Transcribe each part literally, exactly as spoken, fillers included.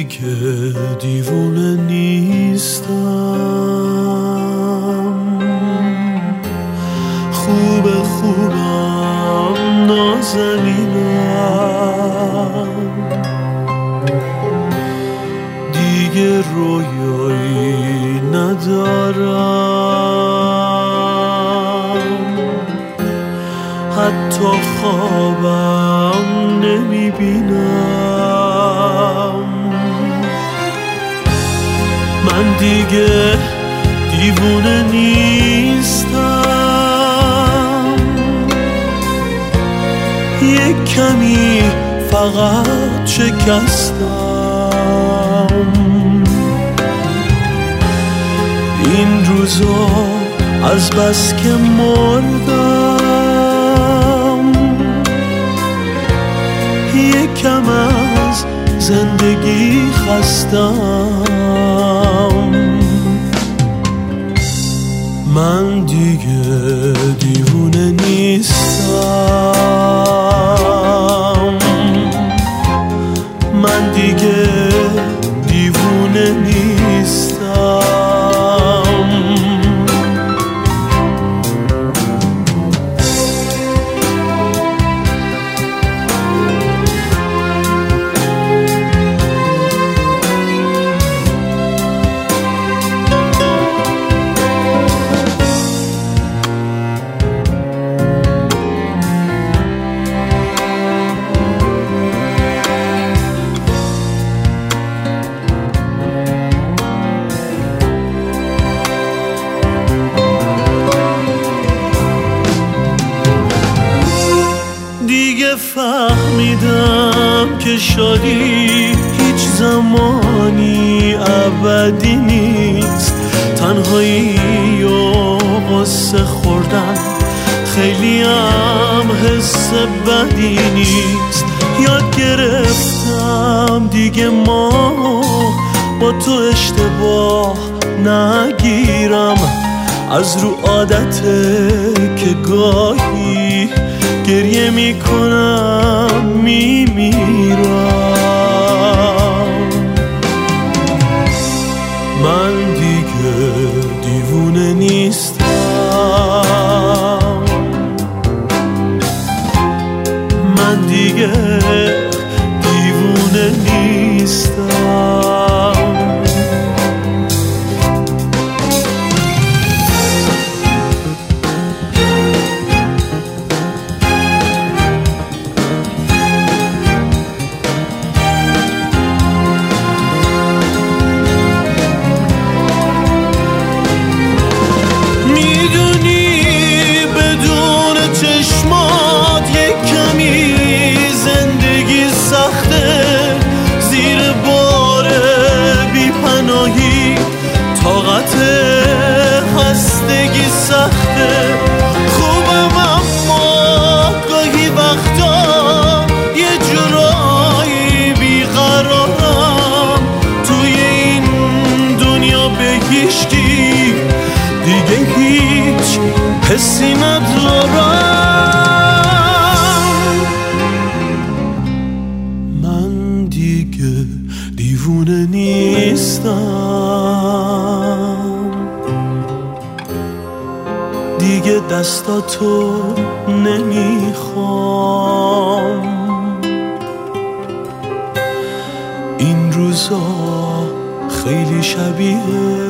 دیگه دیوونه نیستم، خوب خوبم نازنینم، دیگه رویایی ندارم، حتی خوابم نمیبینم. من دیگه دیوونه نیستم، یک کمی فقط شکستم. این روزا از بس که مردم، یک کم از زندگی خستم. من دیگه دیوونه نیستم، من دیگه دیوونه نیستم. فهمیدم که شادی هیچ زمانی ابدی نیست، تنهایی و غصه خوردن خیلی هم حس بدی نیست. یاد گرفتم دیگه ما با تو اشتباه نگیرم، از رو عادته که گاهی گریه میکنم میمیرم. من دیگه دیوونه نیستم، من دیگه دیوونه نیستم. طاقت خستگی سخته، خوبم اما گاهی وقتا یه جورایی بیقرارم. توی این دنیا به هیچکی دیگه هیچ حسی ندارم. من دیگه دیوونه نیستم، دیگه دستاتو نمیخوام. این روزا خیلی شبیه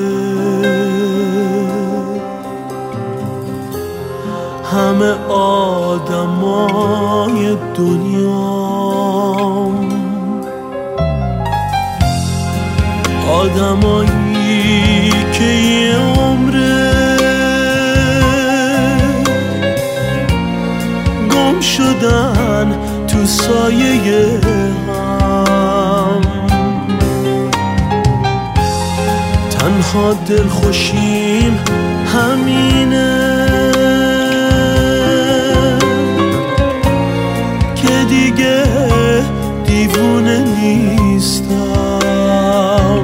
همه آدمای دنیام، آدمایی که یه عمره گم شدن تو سایه هم. تنها دلخوشیم همینه که دیگه دیوونه نیستم.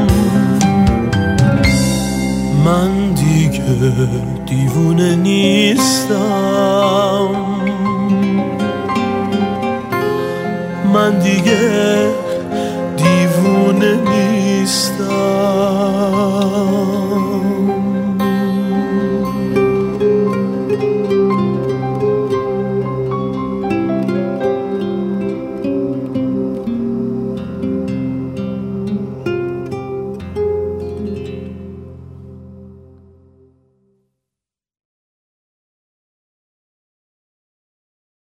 من دیگه دیوونه نیستم، من دیگه دیوونه دیوونه نیستم.